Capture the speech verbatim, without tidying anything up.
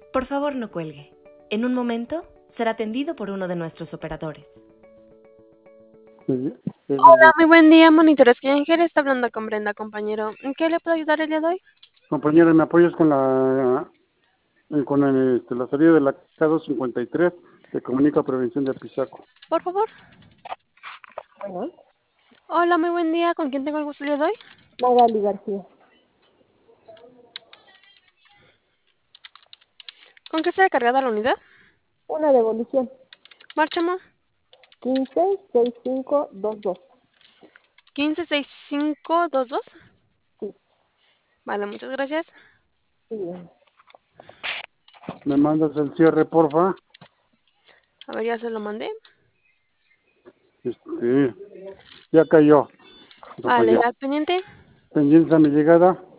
Por favor, no cuelgue. En un momento será atendido por uno de nuestros operadores. Sí, sí, Hola, sí. muy buen día, monitores Klinger. Está hablando con Brenda, compañero. ¿En qué le puedo ayudar el día de hoy? Compañera, ¿me apoyas con la eh, con el, este, la salida de la K doscientos cincuenta y tres de Comunica Prevención de Apizaco? Por favor. Bueno, Hola, muy buen día. ¿Con quién tengo el gusto el día de hoy? Magali García. ¿Con qué está cargada la unidad? Una devolución. Márchamo. quince sesenta y cinco veintidós. quince sesenta y cinco veintidós. Sí, Vale, muchas gracias. sí, bien. ¿Me mandas el cierre, porfa? A ver, ya se lo mandé. Este, ya cayó, Vale, compañera. al pendiente. Pendiente a mi llegada.